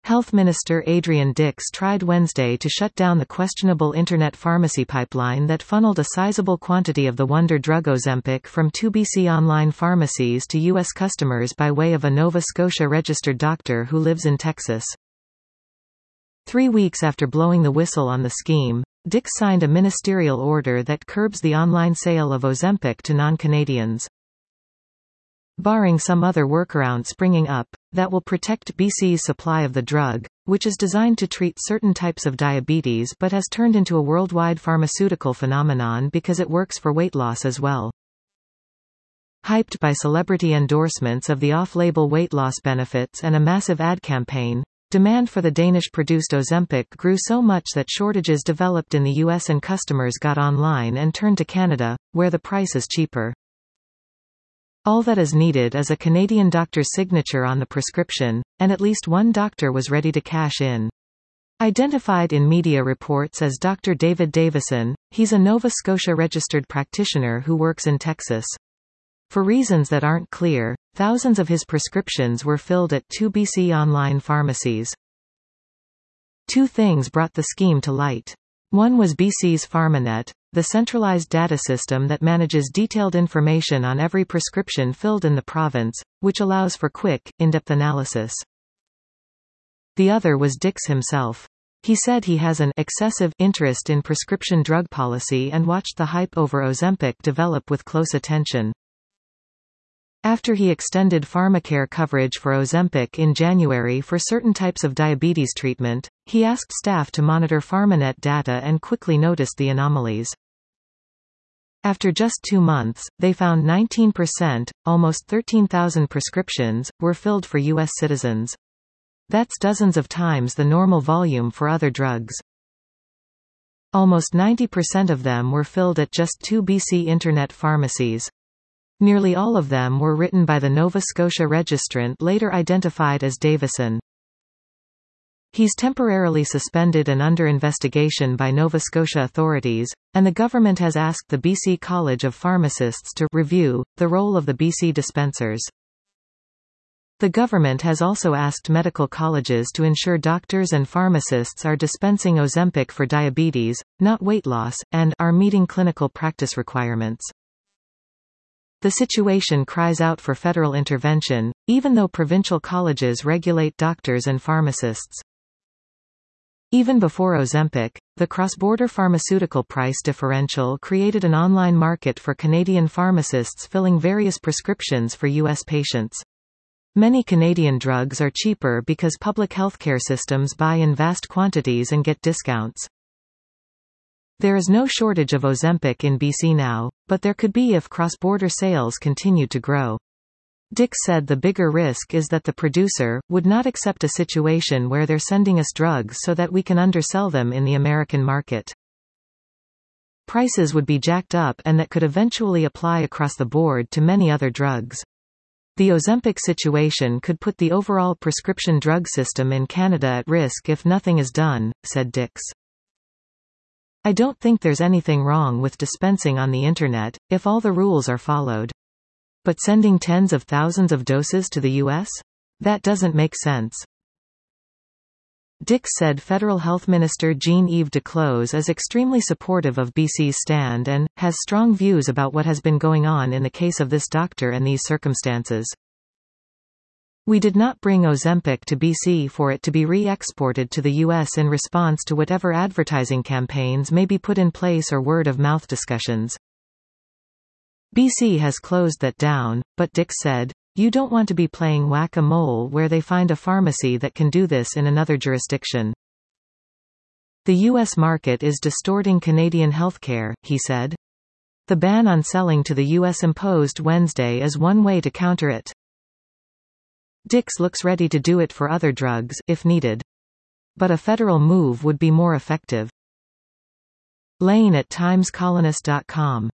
Health Minister Adrian Dix tried Wednesday to shut down the questionable internet pharmacy pipeline that funneled a sizable quantity of the wonder drug Ozempic from 2BC online pharmacies to U.S. customers by way of a Nova Scotia registered doctor who lives in Texas. 3 weeks after blowing the whistle on the scheme, Dix signed a ministerial order that curbs the online sale of Ozempic to non-Canadians. Barring some other workaround springing up, that will protect BC's supply of the drug, which is designed to treat certain types of diabetes but has turned into a worldwide pharmaceutical phenomenon because it works for weight loss as well. Hyped by celebrity endorsements of the off-label weight loss benefits and a massive ad campaign, demand for the Danish-produced Ozempic grew so much that shortages developed in the US and customers got online and turned to Canada, where the price is cheaper. All that is needed is a Canadian doctor's signature on the prescription, and at least one doctor was ready to cash in. Identified in media reports as Dr. David Davison, he's a Nova Scotia registered practitioner who works in Texas. For reasons that aren't clear, thousands of his prescriptions were filled at 2BC online pharmacies. Two things brought the scheme to light. One was BC's PharmaNet, the centralized data system that manages detailed information on every prescription filled in the province, which allows for quick, in-depth analysis. The other was Dix himself. He said he has an excessive interest in prescription drug policy and watched the hype over Ozempic develop with close attention. After he extended PharmaCare coverage for Ozempic in January for certain types of diabetes treatment, he asked staff to monitor PharmaNet data and quickly noticed the anomalies. After just 2 months, they found 19%, almost 13,000 prescriptions, were filled for U.S. citizens. That's dozens of times the normal volume for other drugs. Almost 90% of them were filled at just 2BC internet pharmacies. Nearly all of them were written by the Nova Scotia registrant later identified as Davison. He's temporarily suspended and under investigation by Nova Scotia authorities, and the government has asked the BC College of Pharmacists to review the role of the BC dispensers. The government has also asked medical colleges to ensure doctors and pharmacists are dispensing Ozempic for diabetes, not weight loss, and are meeting clinical practice requirements. The situation cries out for federal intervention, even though provincial colleges regulate doctors and pharmacists. Even before Ozempic, the cross-border pharmaceutical price differential created an online market for Canadian pharmacists filling various prescriptions for U.S. patients. Many Canadian drugs are cheaper because public healthcare systems buy in vast quantities and get discounts. There is no shortage of Ozempic in BC now, but there could be if cross-border sales continued to grow. Dix said the bigger risk is that the producer would not accept a situation where they're sending us drugs so that we can undersell them in the American market. Prices would be jacked up and that could eventually apply across the board to many other drugs. The Ozempic situation could put the overall prescription drug system in Canada at risk if nothing is done, said Dix. I don't think there's anything wrong with dispensing on the internet, if all the rules are followed. But sending tens of thousands of doses to the U.S.? That doesn't make sense. Dix said Federal Health Minister Jean-Yves Duclos is extremely supportive of BC's stand and has strong views about what has been going on in the case of this doctor and these circumstances. We did not bring Ozempic to BC for it to be re-exported to the U.S. in response to whatever advertising campaigns may be put in place or word-of-mouth discussions. BC has closed that down, but Dix said, "You don't want to be playing whack-a-mole where they find a pharmacy that can do this in another jurisdiction. The U.S. market is distorting Canadian healthcare," he said. The ban on selling to the U.S. imposed Wednesday is one way to counter it. Dix looks ready to do it for other drugs, if needed. But a federal move would be more effective. Lane at TimesColonist.com